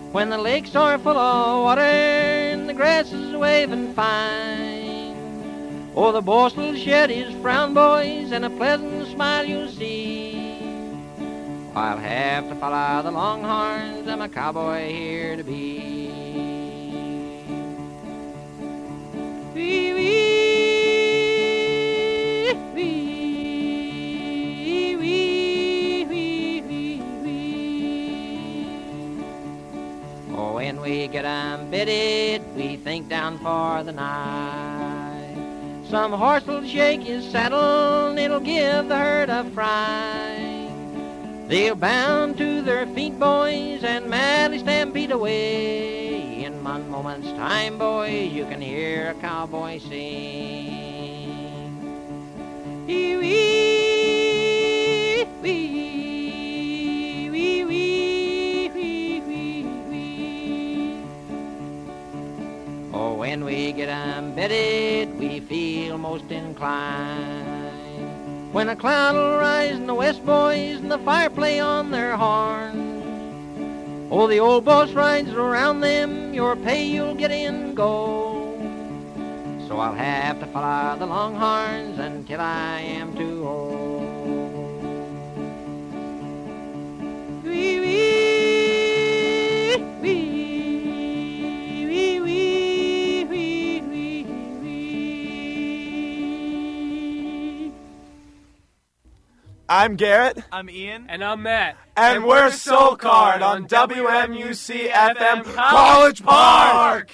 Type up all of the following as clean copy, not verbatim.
When the lakes are full of water and the grass is waving fine. Oh, the boss will shed his frown, boys, and a pleasant smile you'll see. I'll have to follow the Longhorns, I'm a cowboy here to be. Wee, wee, wee, wee, wee, wee, wee. Oh, when we get bedded, we think down for the night. Some horse will shake his saddle and it'll give the herd a fright. They'll bound to their feet, boys, and madly stampede away. In one moment's time, boys, you can hear a cowboy sing. Wee, wee, wee, wee, wee, wee, wee. Oh, when we get bedded, we feel most inclined. When a cloud will rise in the west, boys, and the fire play on their horns. Oh, the old boss rides around them, your pay you'll get in gold. So I'll have to follow the Longhorns until I am too old. Wee, wee, wee. I'm Garrett. I'm Ian. And I'm Matt. And we're Soul Card on WMUC FM College Park!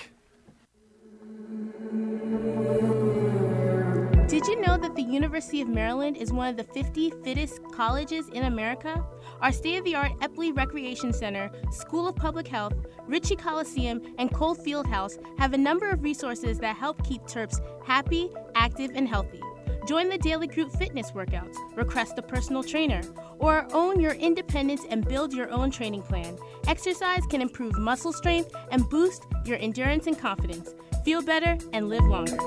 Did you know that the University of Maryland is one of the 50 fittest colleges in America? Our state-of-the-art Epley Recreation Center, School of Public Health, Ritchie Coliseum, and Cole Fieldhouse have a number of resources that help keep Terps happy, active, and healthy. Join the daily group fitness workouts, request a personal trainer, or own your independence and build your own training plan. Exercise can improve muscle strength and boost your endurance and confidence. Feel better and live longer.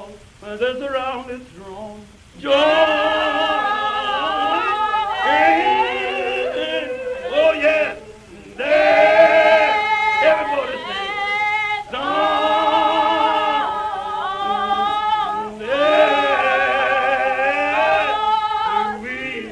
that's around its throne. Joy. Oh, yes. There. Everybody sing. Song. There. Sweet.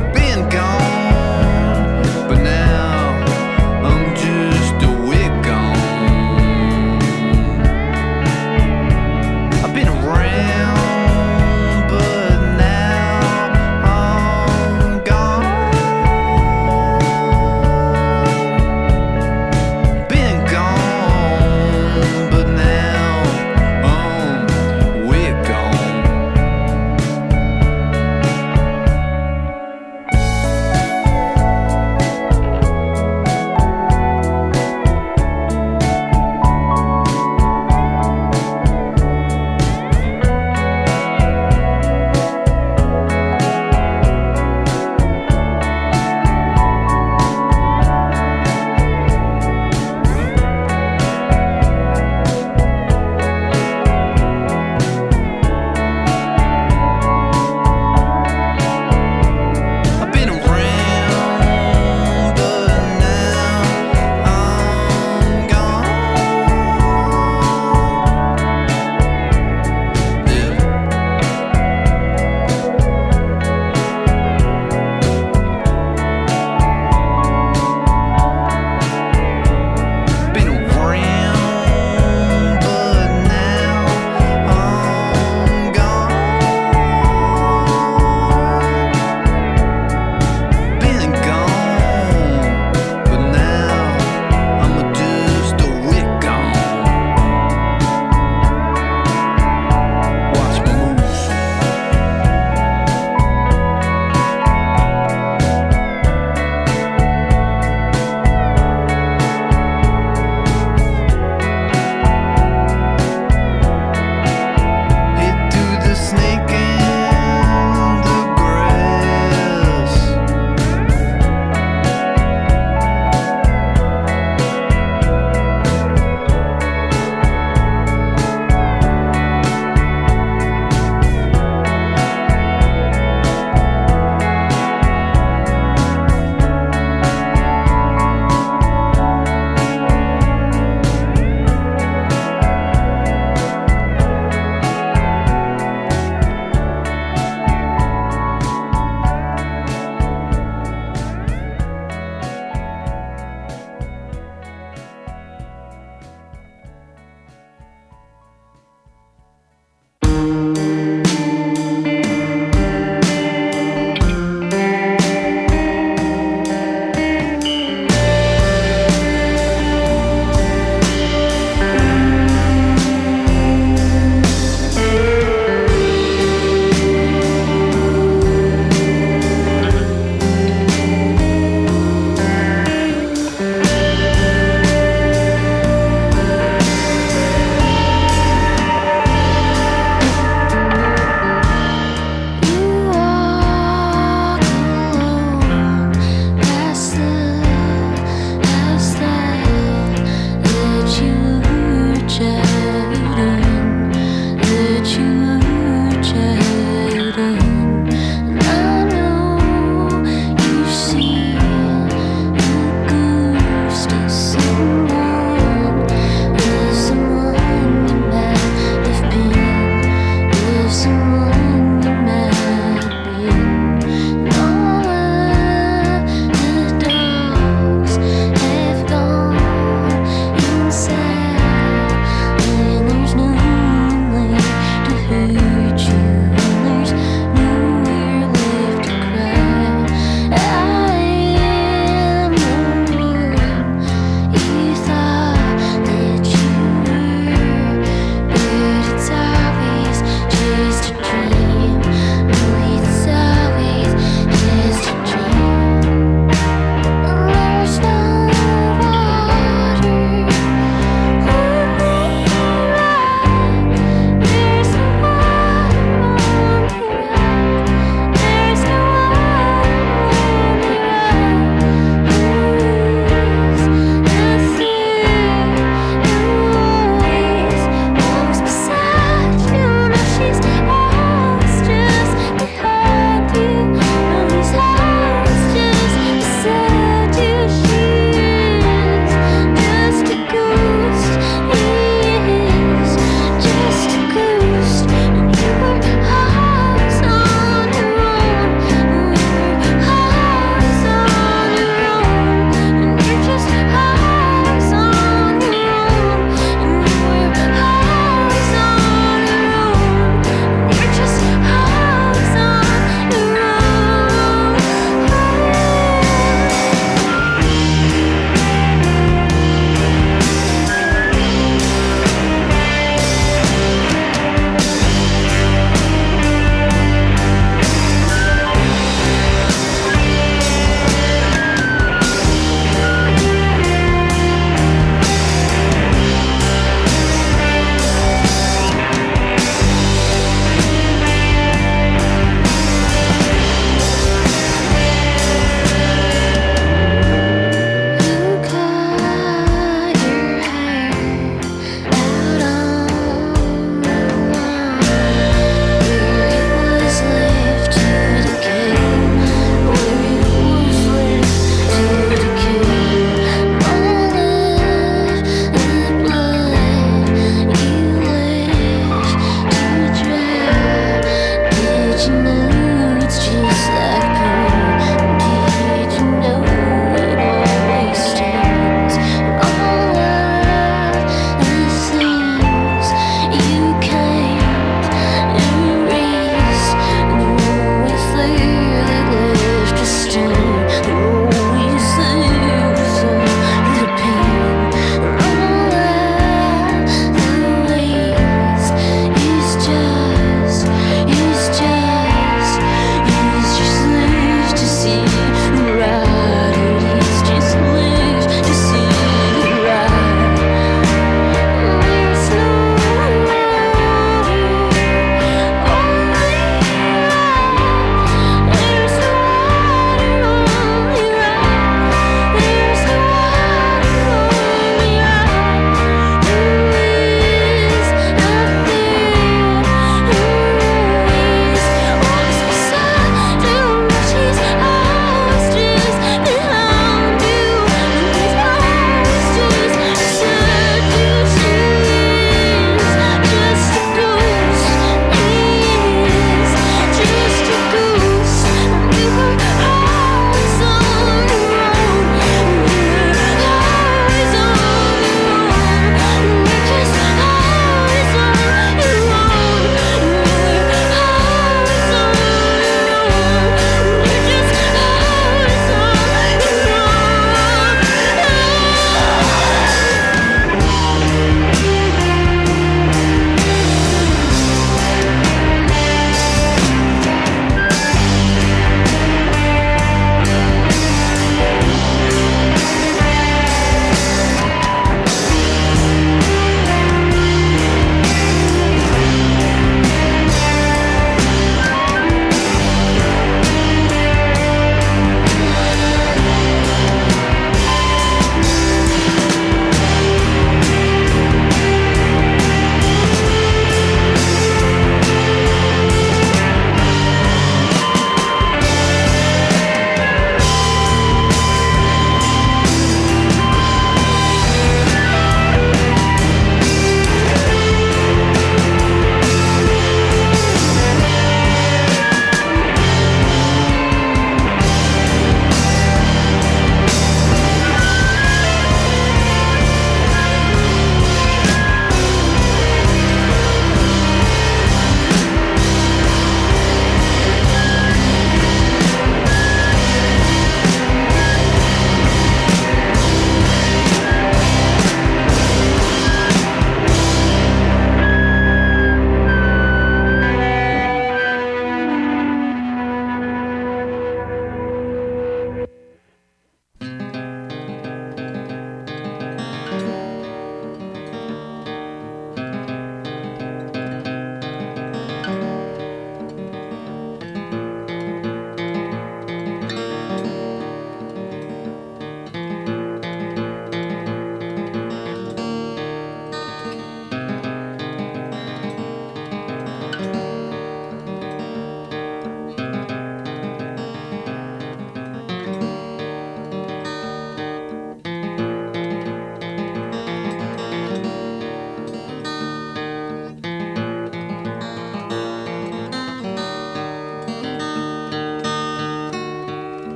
But now I'm just a wick on.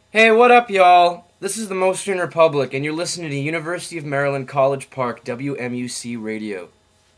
Hey, what up, y'all? This is the Mostern Republic, and you're listening to University of Maryland College Park, WMUC Radio.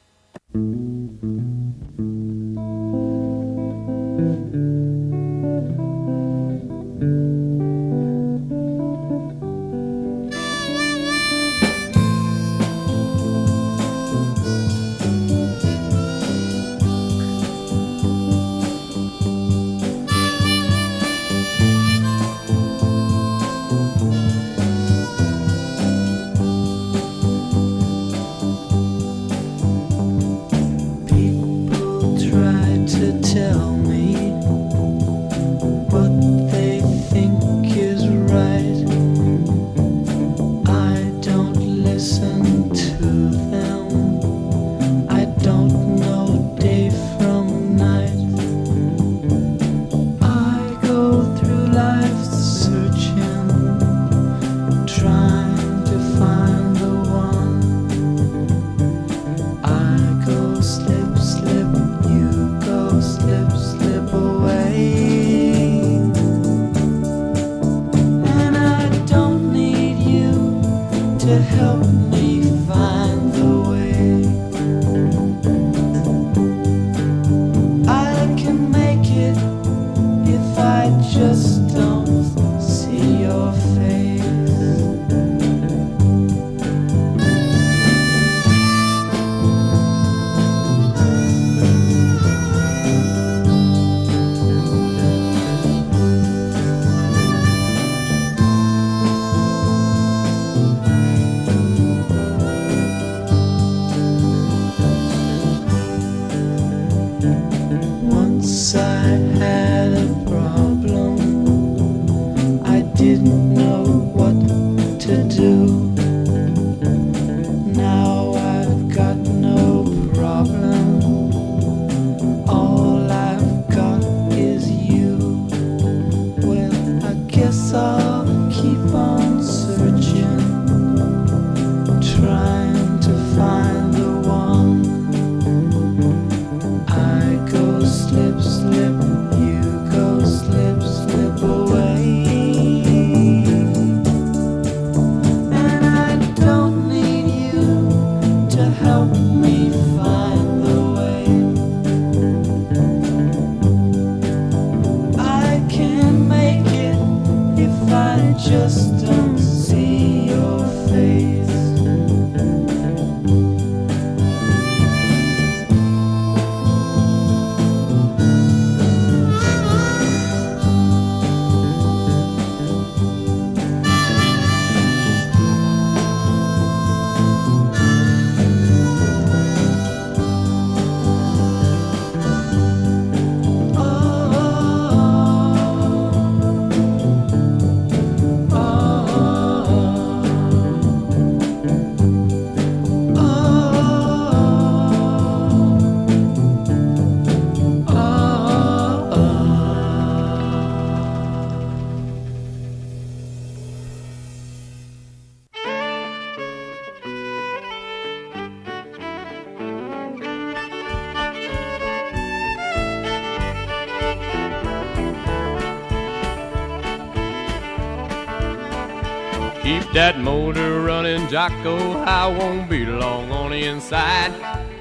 Keep that motor running, Jocko, I won't be long on the inside.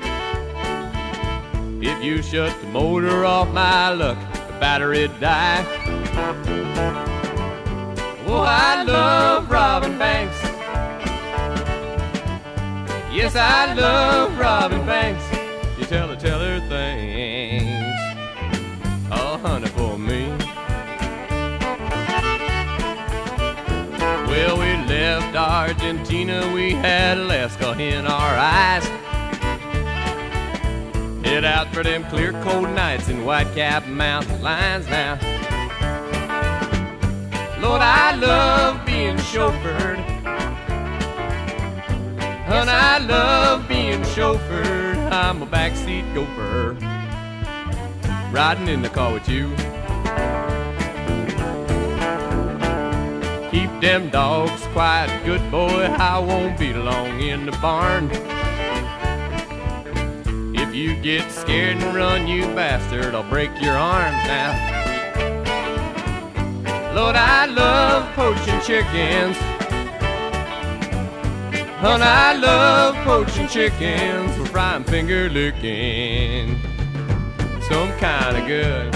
If you shut the motor off, my luck, the battery'd die. Oh, I love robbing banks. Yes, I love robbing banks. You tell the teller things. Oh, honey, for me. Well, we left Argentina, we had Alaska in our eyes. Head out for them clear cold nights in Whitecap mountain lines now. Lord, I love being chauffeured. Hun, I love being chauffeured. I'm a backseat gopher, riding in the car with you. Keep them dogs quiet, good boy, I won't be long in the barn. If you get scared and run, you bastard, I'll break your arms now. Lord, I love poaching chickens. Hun, I love poaching chickens for frying finger licking. Some kind of good.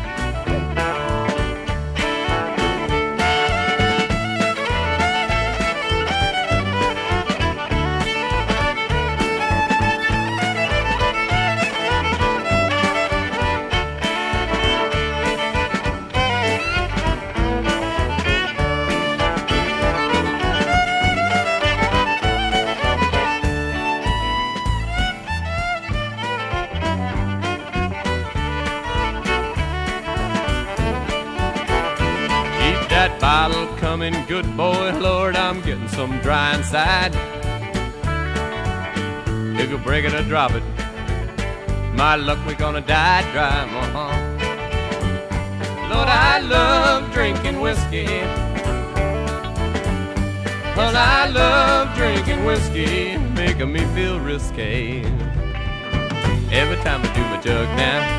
That bottle coming, good boy, Lord, I'm getting some dry inside. If you break it or drop it, my luck, we're gonna die dry, Lord, I love drinking whiskey. Lord, I love drinking whiskey, making me feel risky. Every time I do my jug now,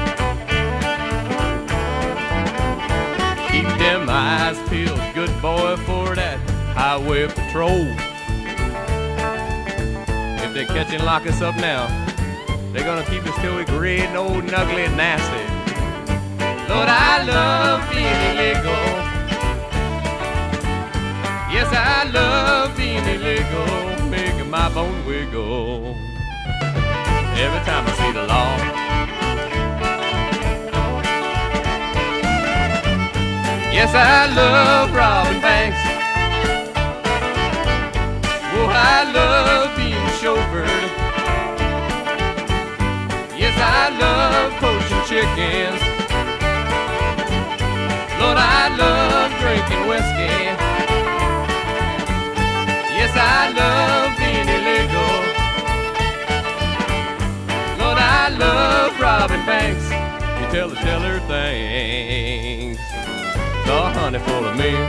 keep them eyes peeled, good boy, for that highway patrol. If they catch and lock us up now, they're gonna keep us till we great and old and ugly and nasty. Lord, I love being illegal. Yes, I love being illegal, making my bone wiggle. Every time I see the law, yes, I love robbing banks. Oh, I love being chauffeured. Yes, I love poaching chickens. Lord, I love drinking whiskey. Yes, I love being illegal. Lord, I love robbing banks. You tell the teller things. The honey full of me.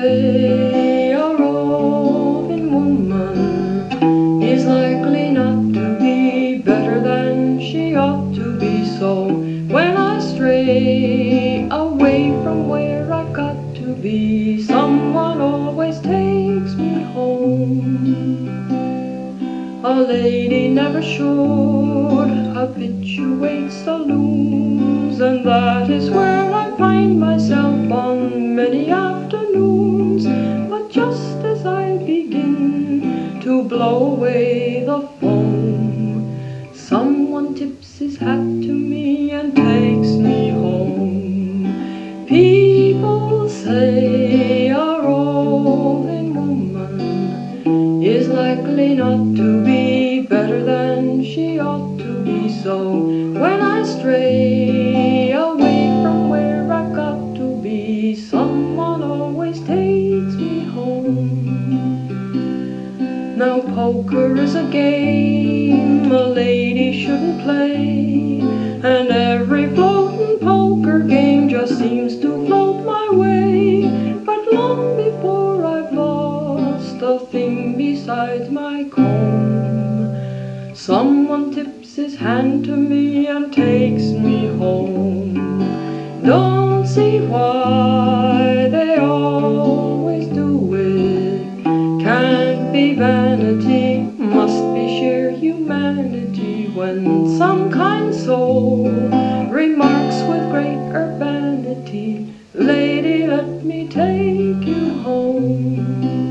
say a roving woman is likely not to be better than she ought to be. So when I stray away from where I got to be, someone always takes me home. A lady never should habituate saloons, and that is where I find myself on many afternoons. But just as I begin to blow away the foam, someone tips his hat to me and takes me home. People say a rolling woman is likely not to be better than she ought to be. So when I stray away from where I got to be, someone always takes me home. Now poker is a game a lady shouldn't play, and every floating poker game just seems to float my way. But long before I've lost a thing besides my comb, someone tips his hand to me and takes me home. Don't see why they always do it. Can't be vanity, must be sheer humanity, when some kind soul remarks with great urbanity, "Lady, let me take you home."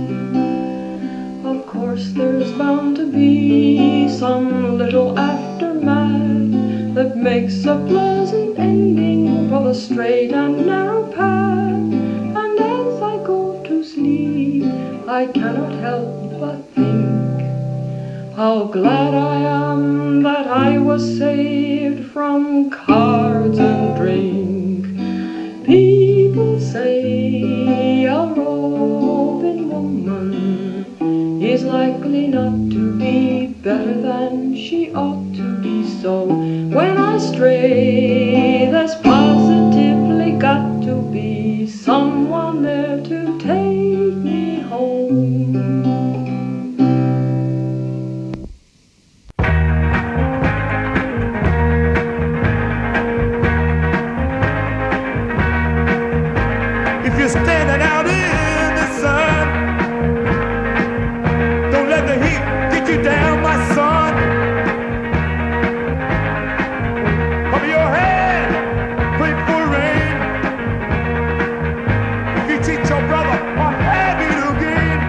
Of course there's bound to be some little aftermath that makes a pleasant ending for the straight and narrow path. And as I go to sleep, I cannot help but think how glad I am that I was saved from cards and drink. People say a roving woman is likely not to be better than she ought to be. So when I stray, there's positively got to be someone there to take me home. If you're standing out in the sun, don't let the heat get you down, my son. Cover your head, pray for rain. If you cheat your brother, or have it again.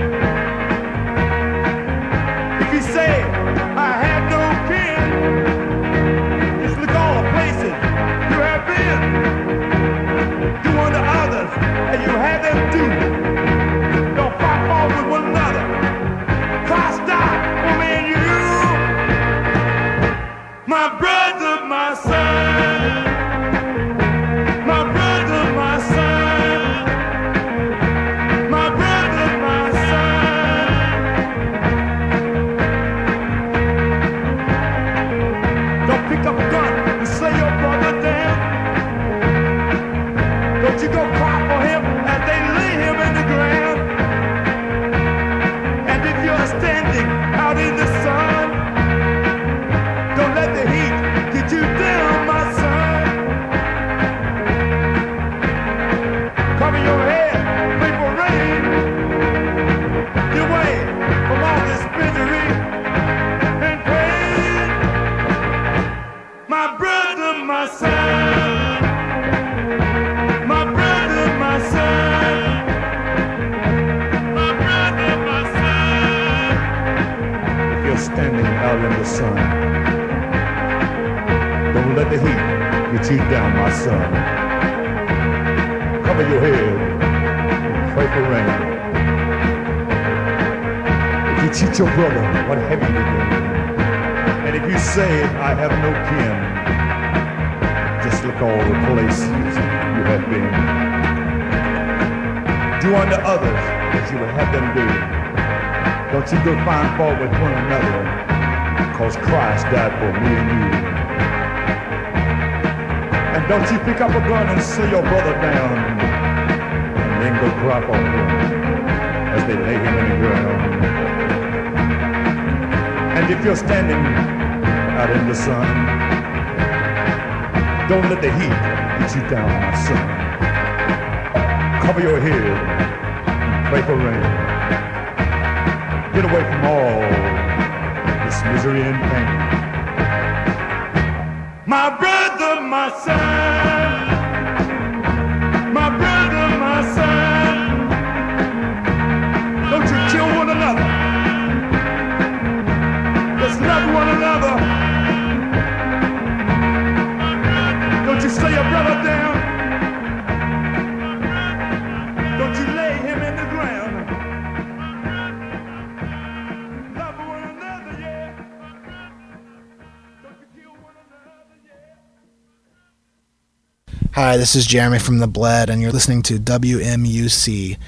If you say, I have no kin, just look all the places you have been. Do unto others and you have them do. Don't fight all with one another. Christ died for me and you. My brother, my son. My brother, my son. My brother, my son. Don't pick up a gun and slay your brother down. Don't you go cry for him as they lay him in the ground. And if you're standing out in the sun, don't let the heat get you down, my son. Cover your head, pray for rain. Get away from all this misery and pain. My brother, my son. My brother, my son. My brother, my son. If you're standing out in the sun, don't let the heat get you down, my son. Cover your head and pray for rain. If you cheat your brother, what have you done? And if you say, I have no kin, just look all the places you have been. Do unto others as you would have them do. Don't you go find fault with one another, cause Christ died for me and you. And don't you pick up a gun and slay your brother down. And mingled crop of him as they lay him in the ground. And if you're standing out in the sun, don't let the heat beat you down, my son. Cover your head and pray for rain. Get away from all this misery and pain. My brother, my son. My brother, my son. Don't you kill one another. Let's love one another. Don't you slay your brother down. Don't you lay him in the ground. Love one another, yeah. Don't you kill one another, yeah. Hi, this is Jeremy from The Bled, and you're listening to WMUC.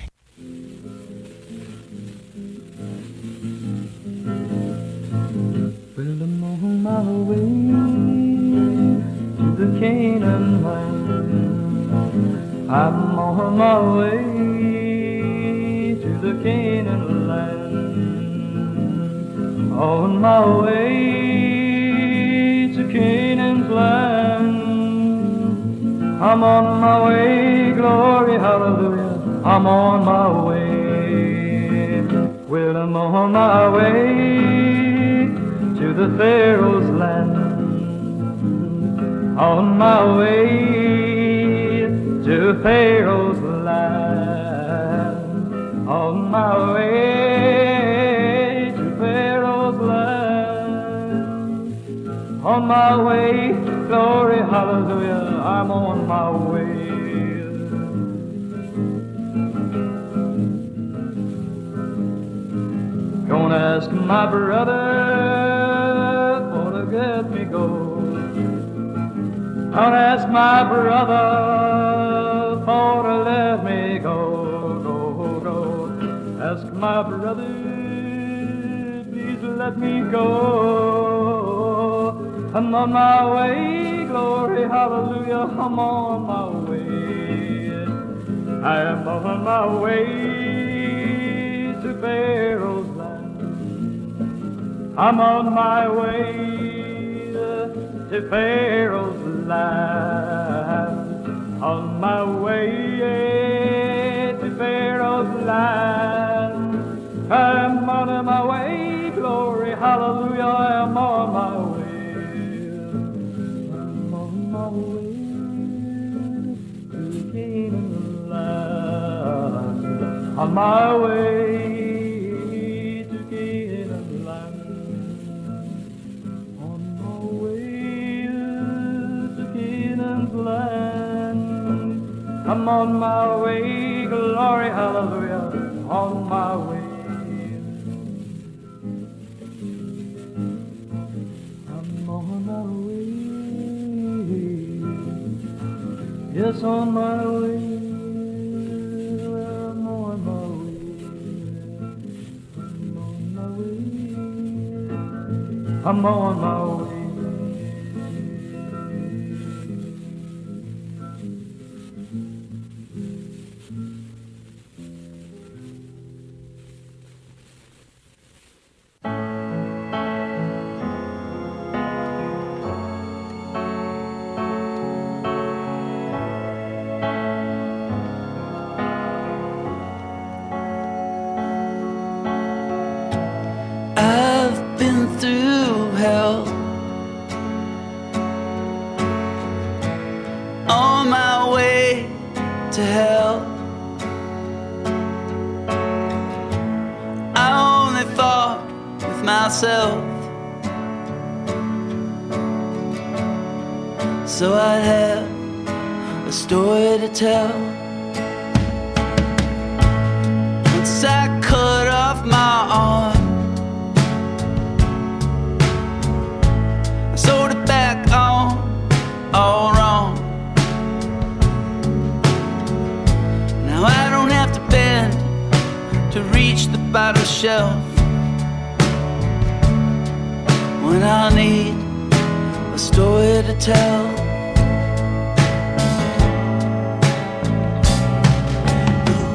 Well, I'm on my way to the Canaan land. I'm on my way to the Canaan land. On my way to Canaan's land. I'm on my way, glory, hallelujah. I'm on my way. Well, I'm on my way to the Pharaoh's land. On my way to Pharaoh's land. On my way to Pharaoh's land. On my way, glory, hallelujah, I'm on my way. Gonna ask my brother for to get me gold. I'll ask my brother for to let me go. Ask my brother, please let me go. I'm on my way, glory, hallelujah, I'm on my way. I am on my way to Pharaoh's land. I'm on my way to Pharaoh's land. On my way to Pharaoh's land. I'm on my way, glory, hallelujah, I'm on my way. I'm on my way to Canaan land. On my way to Canaan land. On my way to Canaan's land. I'm on my way, glory, hallelujah, on my way. I'm on my way, yes, on my way. I'm on my way. I'm on my way. I'm on my way. I've been through hell on my way to hell. I only fought with myself, so I'd have a story to tell. Once I cut off my arm, sewed it back on, all wrong. Now I don't have to bend to reach the bottom shelf when I need a story to tell. The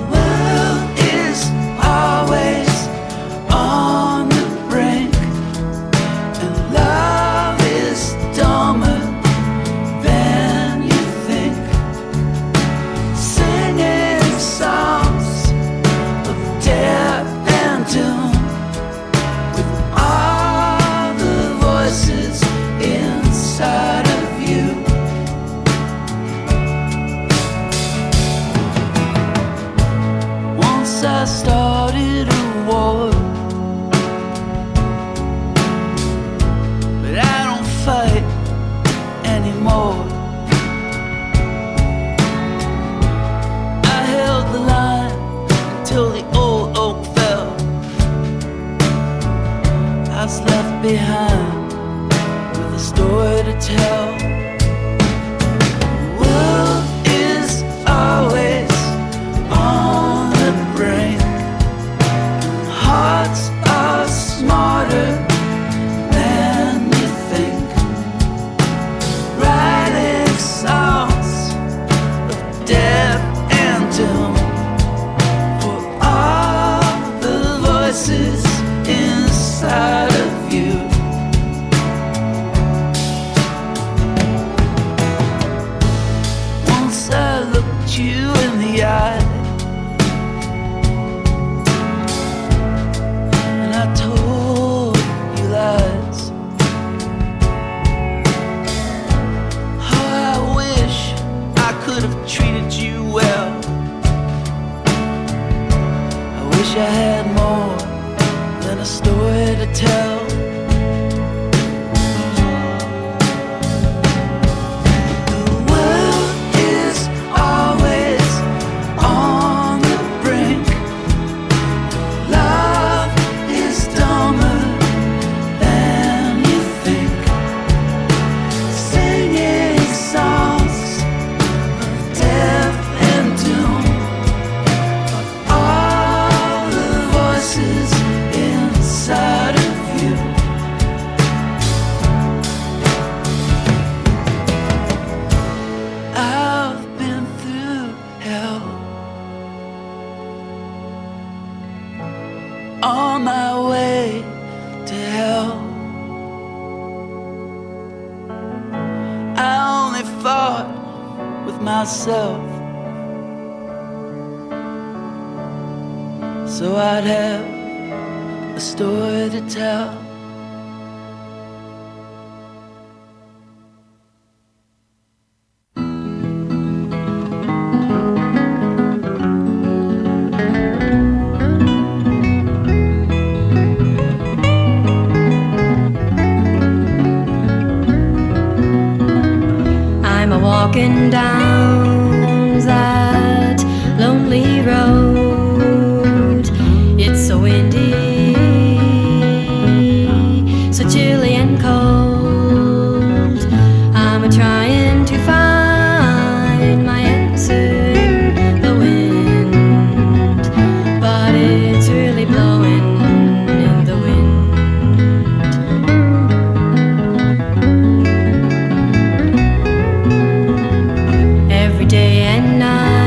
Once I started a war, but I don't fight anymore. I held the line until the old oak fell. I was left behind with a story to tell. The world is always on the brink. Hearts are smarter than you think. Writing songs of death and doom for all the voices inside of you. Once I looked you in the eye, and I told you lies. Oh, I wish I could have treated you well. I wish I had more than a story to tell. The world is always on the brink. Love is dumber than you think. Singing songs of death and doom for all the voices inside of you. I've been through hell on my way to hell. I only fought with myself, so I'd have a story to tell. I'm a walking down that lonely road. It's so windy, so chilly and cold. I'm a trying to find my answer in the wind, but it's really blowing in the wind. Every day and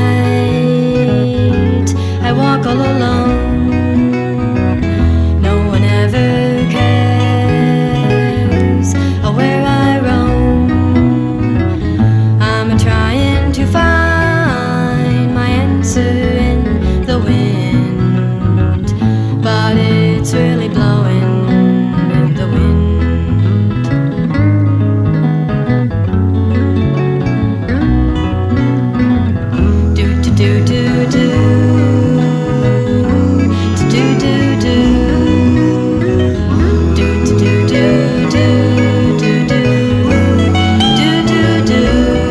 night I walk all alone. No one ever cares where I roam. I'm trying to find my answer in the wind, but it's really blowing in the wind. Do do do do do do do do do do do do do do do.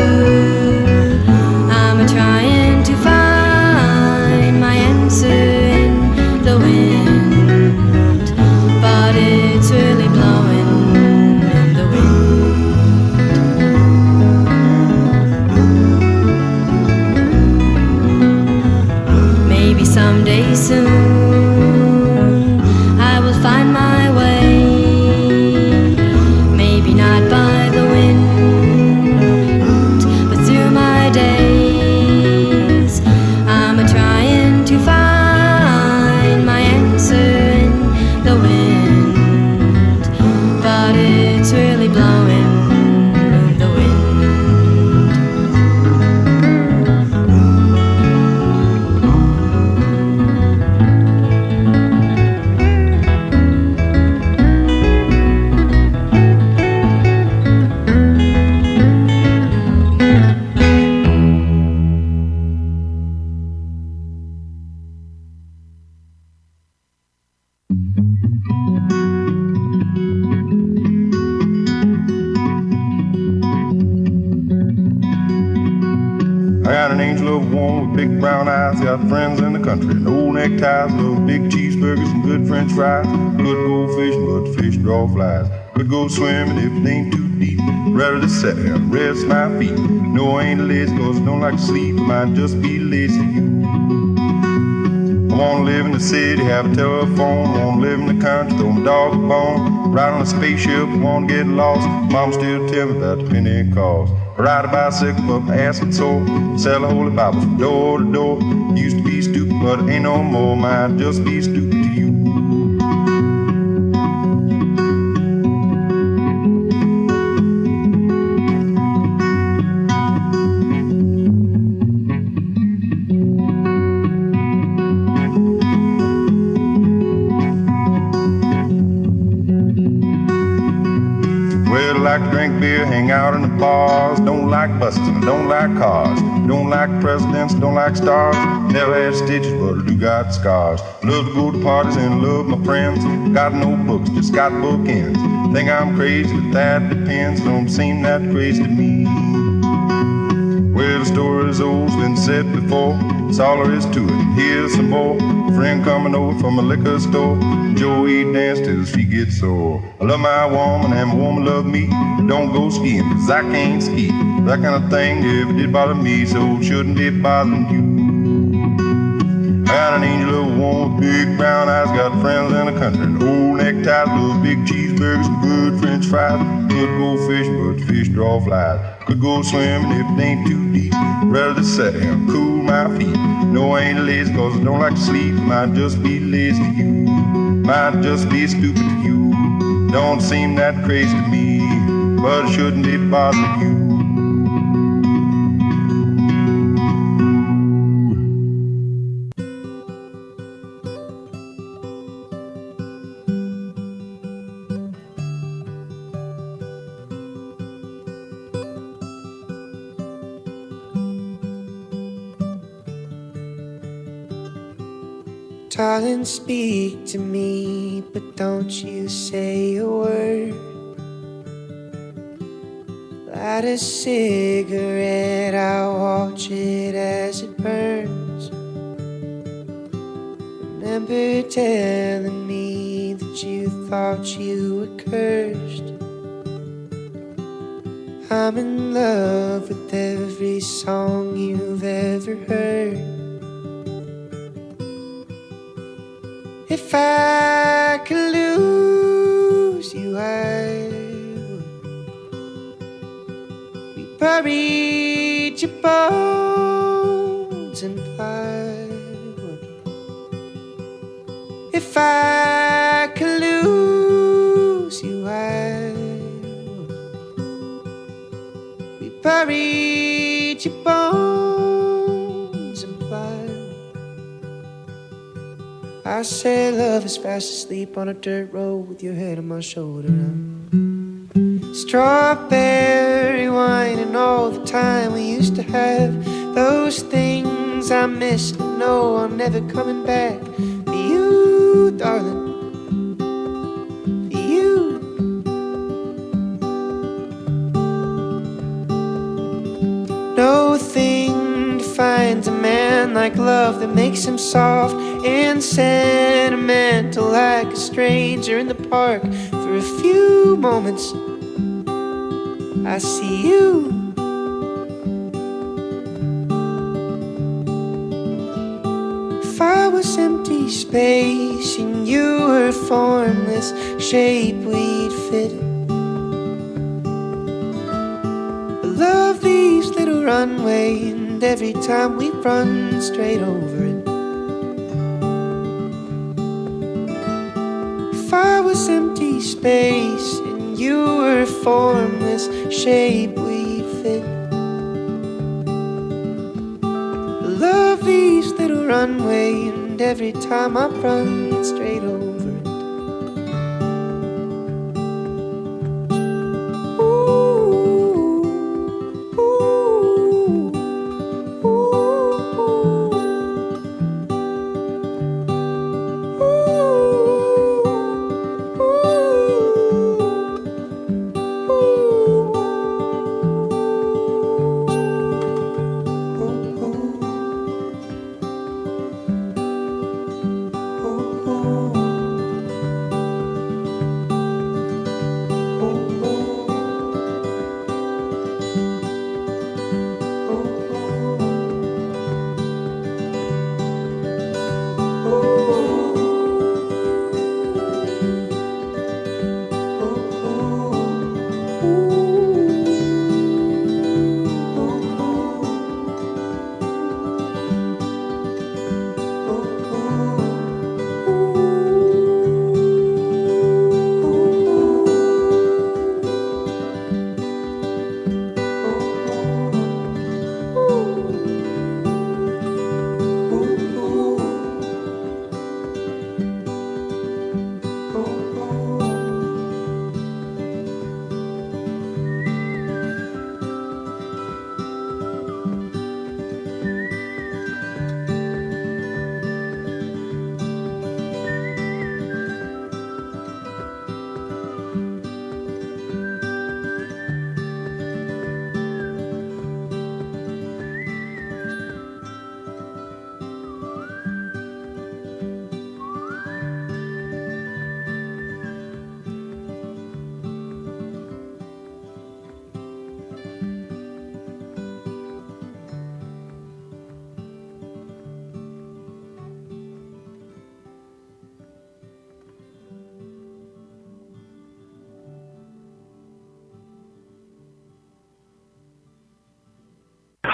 I'm trying to find my answer in the wind, but it's really blowing in the wind. Maybe someday soon I will find my way. Maybe not by the wind, but through my days. I'm trying to find my answer in the wind, but it's really blowing in the wind. got friends in the country, no neckties, love big cheeseburgers and good french fries. Could go fishing, but the fish draw flies. Could go swimming if it ain't too deep. Rather to sit here and rest my feet. No, I ain't lazy cause I don't like to sleep. Might just be lazy you. I wanna live in the city, have a telephone. Wanna live in the country, throw my dog a bone. Ride on a spaceship, wanna get lost. Mom still tell me about the penny it costs. Ride a bicycle, but my ass gets sore. Sell a holy Bible from door to door. Used to be stupid, but it ain't no more. Might just be stupid to you. Drink beer, hang out in the bars. Don't like busting, don't like cars. Don't like presidents, don't like stars. Never had stitches, but I do got scars. Love to go to parties and love my friends. Got no books, just got bookends. Think I'm crazy, but that depends. Don't seem that crazy to me. Well, the story's old, been said before. That's all there is to it. Here's some more. Friend coming over from a liquor store. Joey danced till his feet get sore. I love my woman and my woman love me. Don't go skiing cause I can't ski. That kind of thing if it did bother me, so shouldn't it bothering you. I got an angel of a woman with big brown eyes. Got friends in the country and old neckties. Love big cheeseburgers and good french fries. Could go fishing but the fish draw flies. Could go swimming if it ain't too deep. Rather to sit here and cool my feet. No, I ain't lazy cause I don't like to sleep. Might just be lazy to you. Might just be stupid to you. Don't seem that crazy to me, but it shouldn't be bothering you. Darling, speak to me, but don't you say a word. Light a cigarette, I'll watch it as it burns. Remember telling me that you thought you were cursed. I'm in love with every song you've ever heard. If I could lose you, I would. We buried your bones in plywood. If I could lose you, I would. We buried your bones in plywood. I said love is fast asleep on a dirt road with your head on my shoulder. Strawberry wine and all the time we used to have. Those things I miss, but no, I'm never coming back. For you, darling, for you. No thing defines a man like love that makes him soft and sentimental, like a stranger in the park. For a few moments I see you. If I was empty space and you were formless shape, we'd fit it. But love leaves little runway, and every time we run straight over it. If I was empty space and you were formless shape, we'd fit. Love leaves little runway, and every time I run straight over it.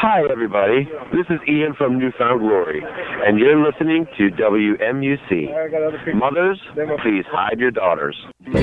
Hi, everybody. This is Ian from Newfound Glory, and you're listening to WMUC. Mothers, please hide your daughters.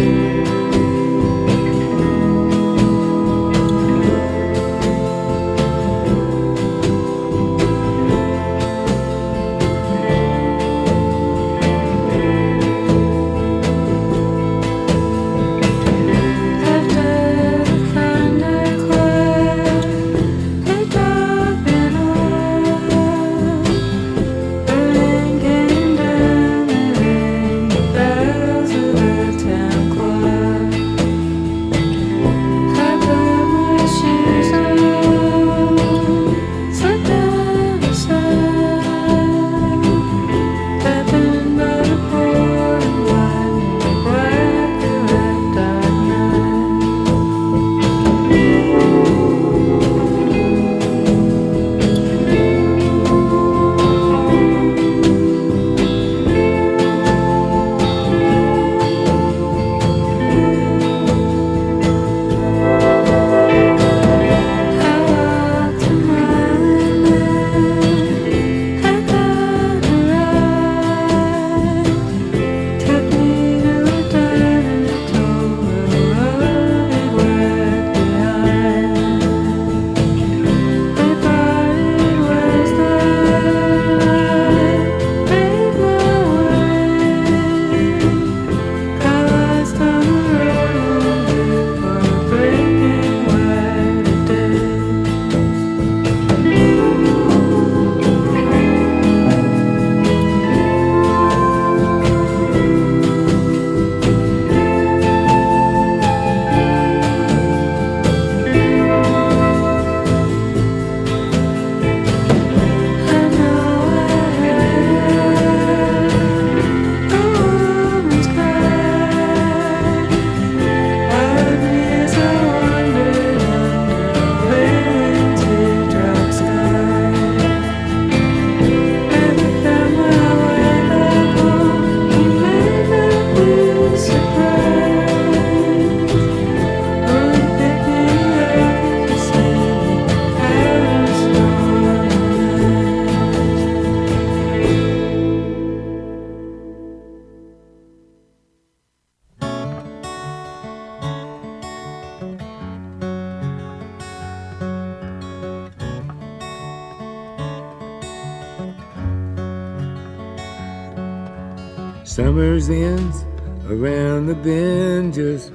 Summer's ends around the bend just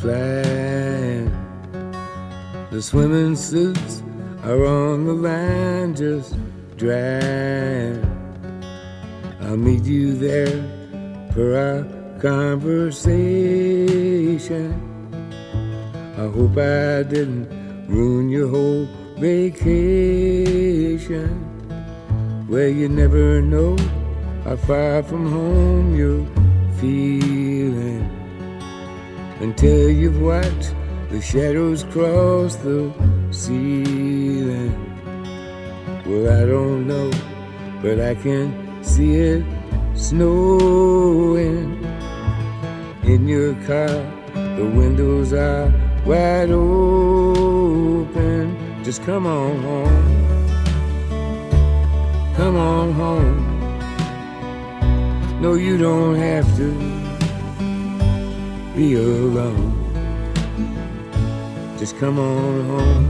flying. The swimming suits are on the line just drying. I'll meet you there for our conversation. I hope I didn't ruin your whole vacation. Well, you never know how far from home you're feeling until you've watched the shadows cross the ceiling. Well, I don't know, but I can see it snowing. In your car, the windows are wide open. Just come on home. Come on home. No, you don't have to be alone. Just come on home.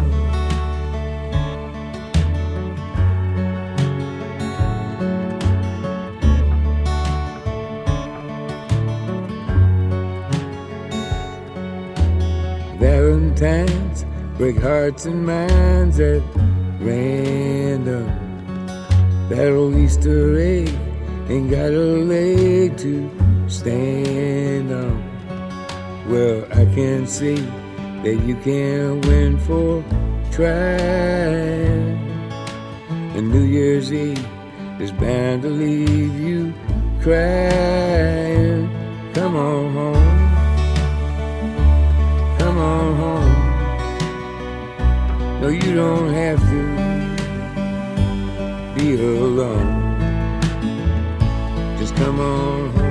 Valentines break hearts and minds at random. That old Easter egg ain't got a leg to stand on. Well, I can see that you can't win for trying. And New Year's Eve is bound to leave you crying. Come on home. Come on home. No, you don't have to be alone. Just come on home.